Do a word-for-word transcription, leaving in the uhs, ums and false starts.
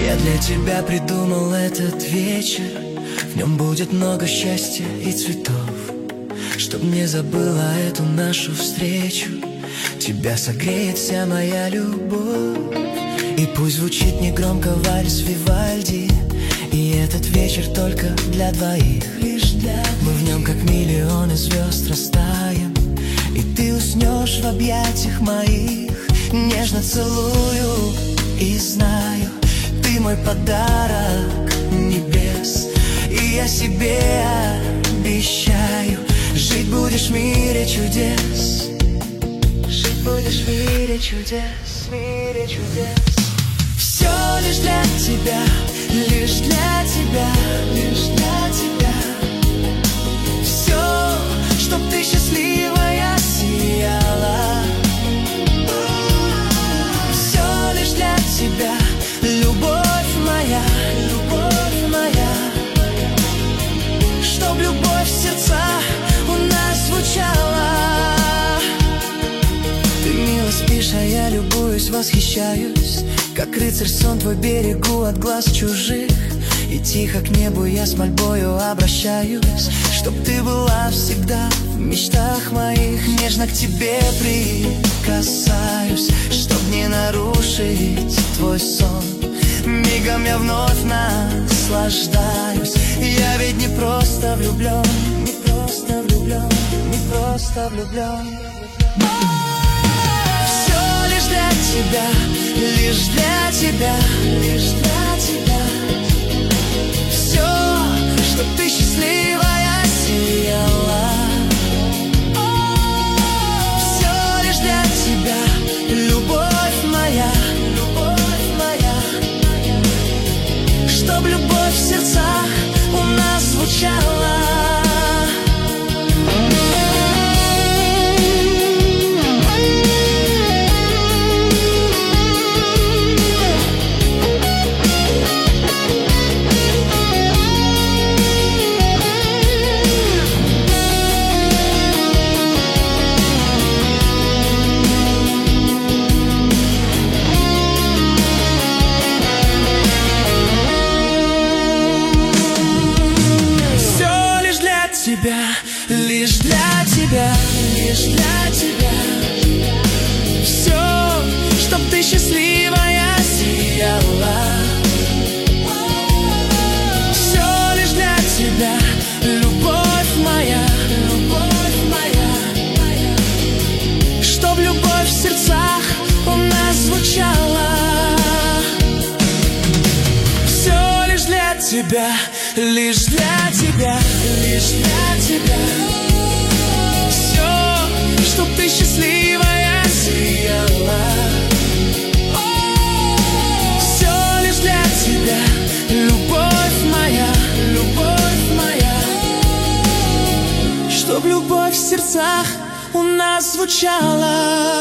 Я для тебя придумал этот вечер. В нем будет много счастья и цветов, чтоб не забыла эту нашу встречу. Тебя согреет вся моя любовь. И пусть звучит негромко вальс Вивальди, и этот вечер только для двоих. Лишь для Мы в нем как миллионы звезд растаем, и ты уснешь в объятиях моих. Нежно целую и знаю, ты мой подарок небес. И я себе обещаю, жить будешь в мире чудес. Жить будешь в мире чудес, в мире чудес. Все лишь для тебя, лишь для тебя, лишь для тебя. Все, чтоб ты счастливая сияла. Все лишь для тебя, любовь моя, любовь моя. Чтоб любовь в сердцах у нас звучала. Ты мило спишь, а я любуюсь, восхищаюсь. Как рыцарь сон твой берегу от глаз чужих. И тихо к небу я с мольбою обращаюсь, чтоб ты была всегда в мечтах моих. Нежно к тебе прикасаюсь, чтоб не нарушить твой сон. Мигом я вновь наслаждаюсь. Я ведь не просто влюблен, не просто влюблен, не просто влюблен. Все лишь для тебя, лишь для тебя, лишь для тебя. Все, чтоб ты счастливая сияла. Все лишь для тебя, любовь моя, любовь моя. Чтоб любовь в сердцах у нас звучала. Лишь для тебя, лишь для тебя. Все, чтоб ты счастливая сияла. Все лишь для тебя, любовь моя, любовь моя. Чтоб любовь в сердцах у нас звучала. Все лишь для тебя, лишь для тебя, лишь для тебя. Все, чтоб ты счастливая сияла. Все лишь для тебя, любовь моя, любовь моя. Чтоб любовь в сердцах у нас звучала.